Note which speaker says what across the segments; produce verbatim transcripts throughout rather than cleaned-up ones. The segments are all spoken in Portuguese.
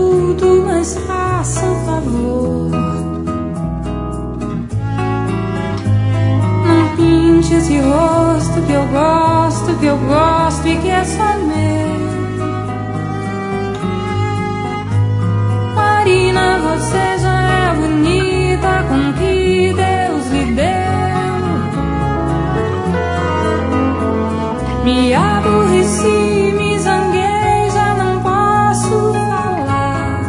Speaker 1: tudo, mas faça um favor. Não pinte esse rosto que eu gosto, que eu gosto e que é só meu. Marina, você já é bonita com o que Deus lhe deu. Me aborreci, me zanguei, já não posso falar.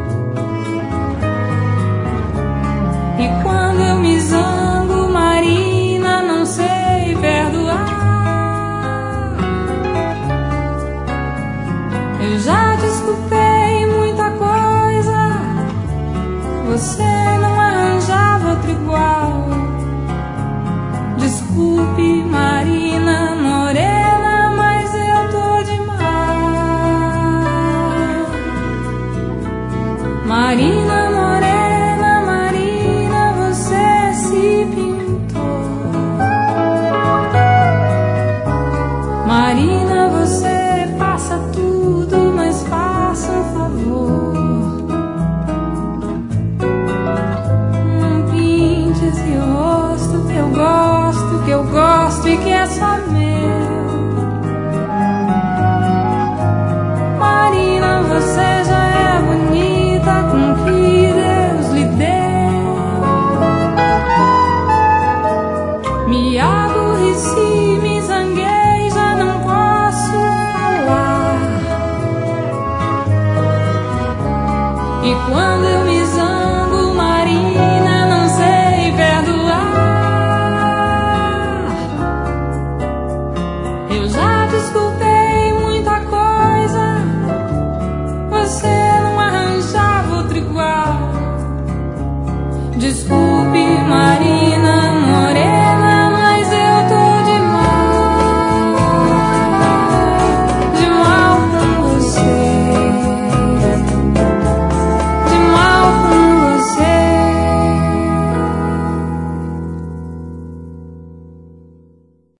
Speaker 1: E quando eu me zango, Marina, não sei perdoar. Eu já desculpei muita coisa, você não arranjava outro igual. Desculpe, Marina Morena, mas eu tô de mal. Marina Morena, Marina, você se pintou. Marina, você faça tudo, mas faça um favor. Não pinte esse rosto que eu gosto, que eu gosto e que é só meu. Marina, você já é bonita com o que Deus lhe deu. Me aborreci, me zanguei, já não posso falar. E quando